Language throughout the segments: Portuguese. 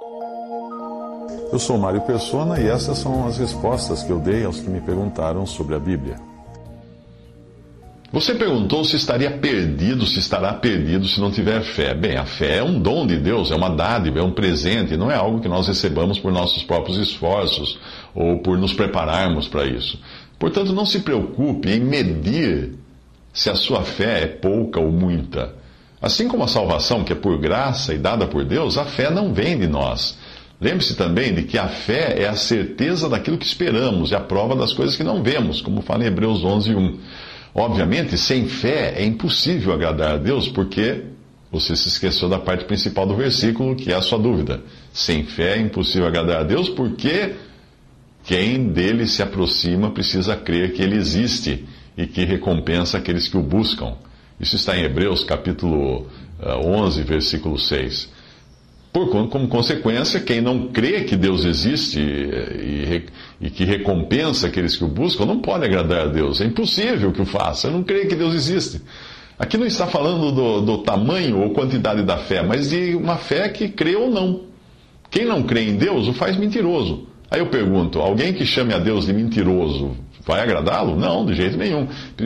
Eu sou Mário Persona e essas são as respostas que eu dei aos que me perguntaram sobre a Bíblia. Você perguntou se estaria perdido, se estará perdido se não tiver fé. Bem, a fé é um dom de Deus, é uma dádiva, é um presente, não é algo que nós recebamos por nossos próprios esforços ou por nos prepararmos para isso. Portanto, não se preocupe em medir se a sua fé é pouca ou muita. Assim como a salvação, que é por graça e dada por Deus, a fé não vem de nós. Lembre-se também de que a fé é a certeza daquilo que esperamos e a prova das coisas que não vemos, como fala em Hebreus 11:1. Obviamente, sem fé é impossível agradar a Deus, porque você se esqueceu da parte principal do versículo, que é a sua dúvida. Sem fé é impossível agradar a Deus, porque quem dele se aproxima precisa crer que ele existe e que recompensa aqueles que o buscam. Isso está em Hebreus capítulo 11, versículo 6. Como consequência, quem não crê que Deus existe e que recompensa aqueles que o buscam, não pode agradar a Deus. É impossível que o faça. Eu não creio que Deus existe. Aqui não está falando do tamanho ou quantidade da fé, mas de uma fé que crê ou não. Quem não crê em Deus o faz mentiroso. Aí eu pergunto, alguém que chame a Deus de mentiroso vai agradá-lo? Não, de jeito nenhum.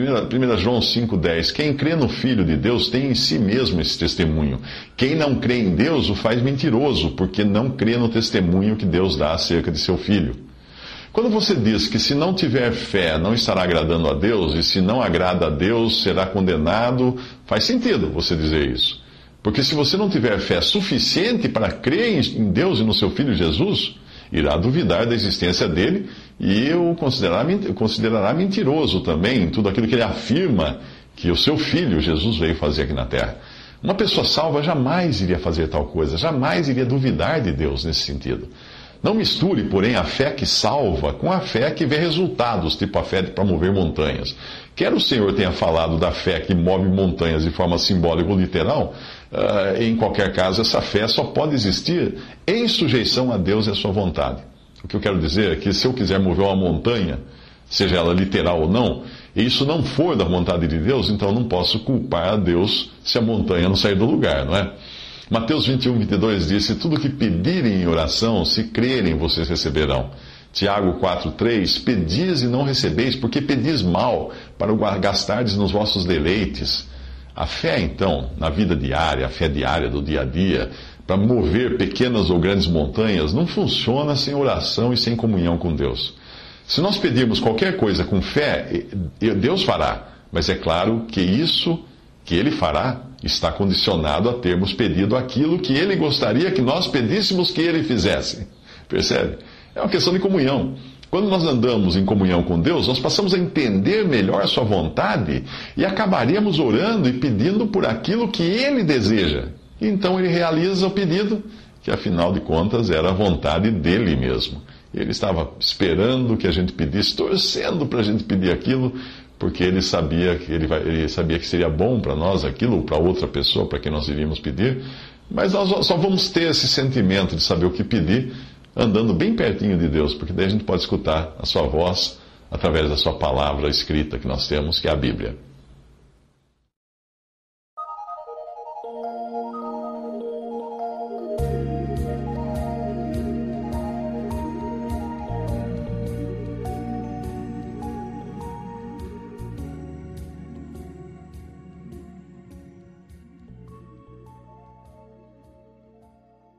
1 João 5,10. Quem crê no Filho de Deus tem em si mesmo esse testemunho. Quem não crê em Deus o faz mentiroso, porque não crê no testemunho que Deus dá acerca de seu Filho. Quando você diz que se não tiver fé não estará agradando a Deus, e se não agrada a Deus será condenado, faz sentido você dizer isso. Porque se você não tiver fé suficiente para crer em Deus e no seu Filho Jesus, irá duvidar da existência dele e o considerará mentiroso também em tudo aquilo que ele afirma que o seu Filho, Jesus, veio fazer aqui na terra. Uma pessoa salva jamais iria fazer tal coisa, jamais iria duvidar de Deus nesse sentido. Não misture, porém, a fé que salva com a fé que vê resultados, tipo a fé para mover montanhas. Quer o Senhor tenha falado da fé que move montanhas de forma simbólica ou literal, em qualquer caso, essa fé só pode existir em sujeição a Deus e a sua vontade. O que eu quero dizer é que se eu quiser mover uma montanha, seja ela literal ou não, e isso não for da vontade de Deus, então eu não posso culpar a Deus se a montanha não sair do lugar, não é? Mateus 21:22 diz, se tudo que pedirem em oração, se crerem, vocês receberão. Tiago 4:3, pedis e não recebeis, porque pedis mal, para o gastardes nos vossos deleites. A fé, então, na vida diária, a fé diária do dia a dia, para mover pequenas ou grandes montanhas, não funciona sem oração e sem comunhão com Deus. Se nós pedirmos qualquer coisa com fé, Deus fará, mas é claro que isso que Ele fará está condicionado a termos pedido aquilo que Ele gostaria que nós pedíssemos que Ele fizesse. Percebe? É uma questão de comunhão. Quando nós andamos em comunhão com Deus, nós passamos a entender melhor a sua vontade e acabaríamos orando e pedindo por aquilo que Ele deseja. E então Ele realiza o pedido, que afinal de contas era a vontade dEle mesmo. Ele estava esperando que a gente pedisse, torcendo para a gente pedir aquilo, porque ele sabia que seria bom para nós aquilo, ou para outra pessoa, para quem nós iríamos pedir. Mas nós só vamos ter esse sentimento de saber o que pedir andando bem pertinho de Deus, porque daí a gente pode escutar a sua voz através da sua palavra escrita que nós temos, que é a Bíblia.